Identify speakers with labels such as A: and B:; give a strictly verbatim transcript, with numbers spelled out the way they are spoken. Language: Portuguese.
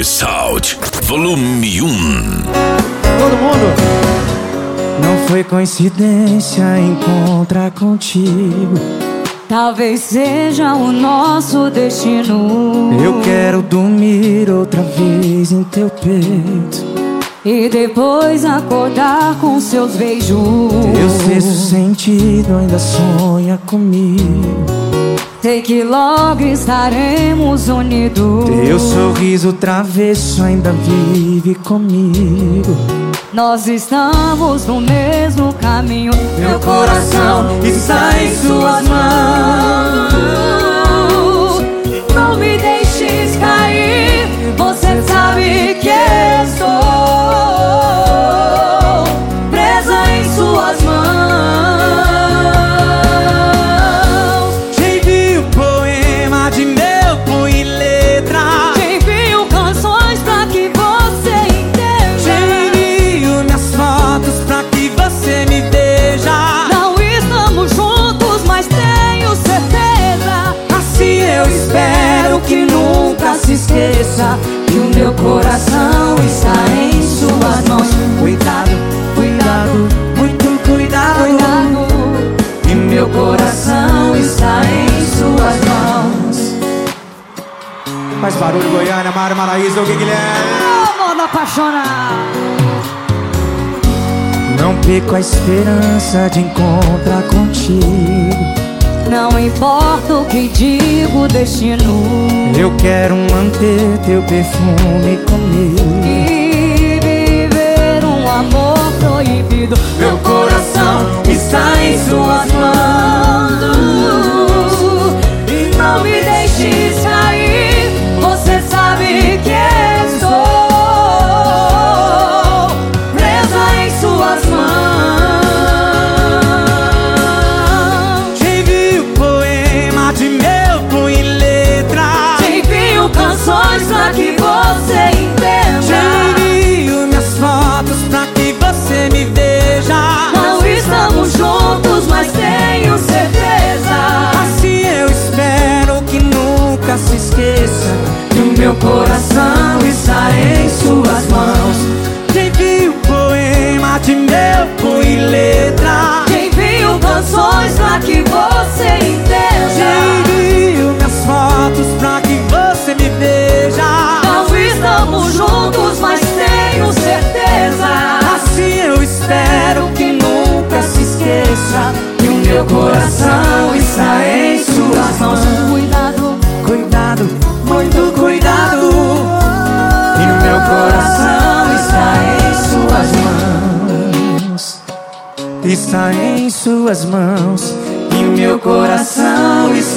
A: Sound, volume um.
B: Todo mundo. Não foi coincidência encontrar contigo.
C: Talvez seja o nosso destino.
B: Eu quero dormir outra vez em teu peito
C: e depois acordar com seus beijos.
B: Teu sexto sentido ainda sonha comigo.
C: Sei que logo estaremos unidos.
B: Teu sorriso travesso ainda vive comigo.
C: Nós estamos no mesmo caminho.
B: Meu coração está em suas mãos.
C: Não me deixes cair. Você sabe que estou presa em suas mãos.
B: Te envio poema de meu punho e letra.
C: Te envio canções pra que você entenda.
B: Te envio minhas fotos pra que você me veja.
C: Não estamos juntos, mas tenho certeza.
B: Assim eu espero que nunca se esqueça que o meu coração está em suas mãos. Cuidado, cuidado, muito cuidado,
C: Cuidado,
B: e meu coração está em suas mãos. Faz barulho, Goiânia, Mário Maraíza, o Guilherme.
C: amor apaixonado.
B: Não perco a esperança de encontrar contigo.
C: Não importa o que diga o destino.
B: Eu quero manter teu perfume comigo
C: E viver um amor proibido.
B: Meu coração está em suas mãos.
C: E não me deixes cair. Você sabe que estou presa em suas mãos.
B: Te envio poema de meu punho e letra.
C: Te envio canções pra que você entenda.
B: Te envio minhas fotos pra que você me veja.
C: Não estamos juntos, mas tenho certeza.
B: Assim eu espero que nunca se esqueça que o meu coração está em suas mãos. Te envio poema de meu punho e letra.
C: Te envio canções pra que você
B: Te
C: entenda.
B: envio minhas fotos pra que você me veja.
C: Não estamos juntos, mas tenho certeza.
B: Assim eu espero que nunca se esqueça que o meu coração está em suas mãos.
C: Cuidado,
B: Cuidado, muito cuidado, e meu coração está em suas mãos. Está em suas mãos, e meu coração está